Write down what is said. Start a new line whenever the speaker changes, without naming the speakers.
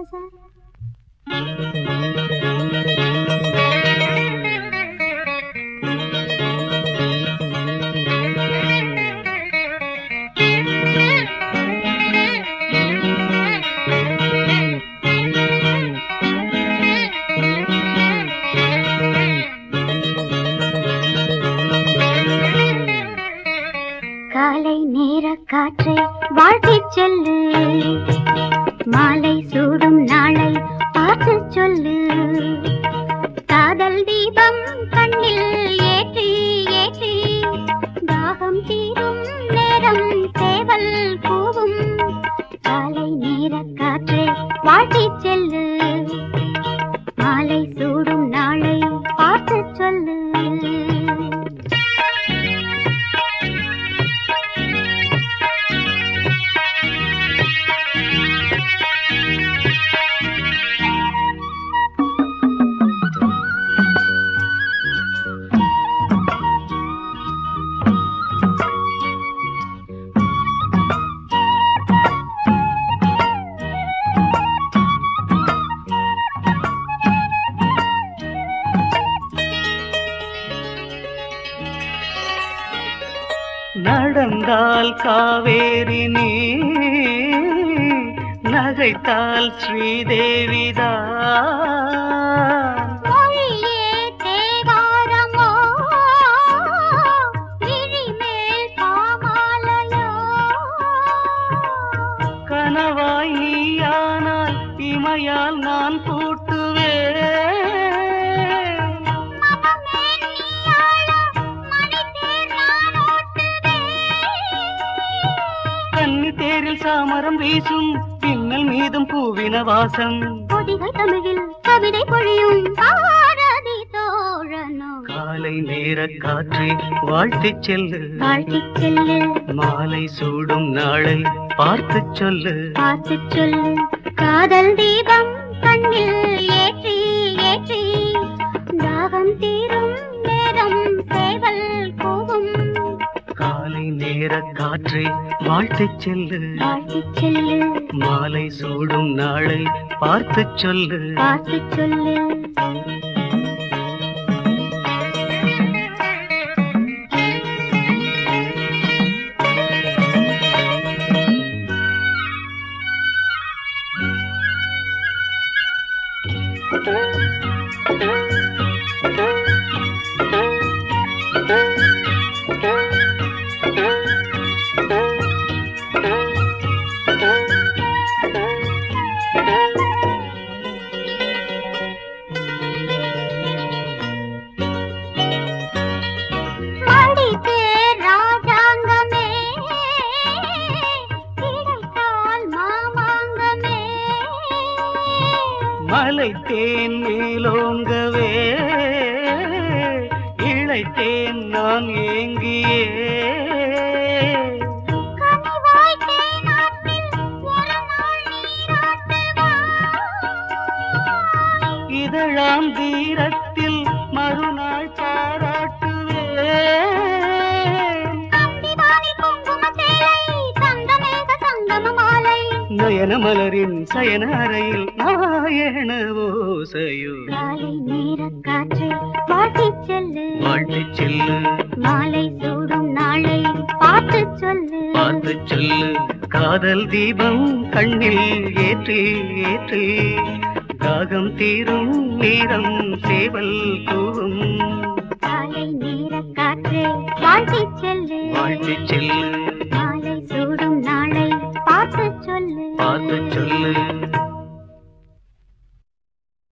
காலை நேர காற்றை வாழ்த்திச் செல்லு, மாலை சூடும் நாளை பார்த்து சொல்லு. காதல் தீபம் கண்ணில் ஏற்றி ஏற்றி தாகம் தீரும் நேரம் சேவல் கூவும். காலை நேர காற்றை வாழ்த்திச் செல்லு, மாலை சூடும் நாளை பார்த்து சொல்லு.
நடந்தால் காவேரி நீ, நகைத்தால் ஸ்ரீதேவிதான்.
மொழியே தேவாரமோ, விழிமேல் பாமாலையோ.
கனவாய் நீயானால் இமையால் நான் கூட்டுவேன். தேரில் சாமரம் வீசும் பின்னல் மீதும் பூவின வாசம்.
பொதிகை தமிழில் கவிதை பொழியும் பாரதி தோழனோ.
காலை நேர காற்றை வாழ்த்திச் செல்லு,
வாழ்த்திச் செல்லு.
மாலை சூடும் நாளை பார்த்து சொல்லு,
பார்த்து சொல்லு. காதல் தீபம் கண்ணில் ஏற்றி ஏற்றி தாகம் தீரும் நேரம் சேவல் கூவும்.
காலை நேர காற்றை வாழ்த்திச் செல்லு,
வாழ்த்திச் செல்லு.
மாலை சூடும் நாளை பார்த்து சொல்லு,
பார்த்து சொல்லு.
மலைத்தேன் மேலோங்கவே இழைத்தேன் நான் ஏங்கியே. இதழாம் தீரத்தில் மறுநாள் பாராட்டுவேன். நயன மலரின் சயன அறையில் நாயன ஓசையோ.
காலை நேர காற்றை வாழ்த்திச் செல்லு,
வாழ்த்திச் செல்லு.
மாலை சூடும் நாளை பார்த்து சொல்லு,
பார்த்து சொல்லு. காதல் தீபம் கண்ணில் ஏற்றி ஏற்றி தாகம் தீரும் நேரம் சேவல் கூவும்.
காலை நேர காற்றை வாழ்த்திச் செல்லு,
வாழ்த்திச் செல்லு.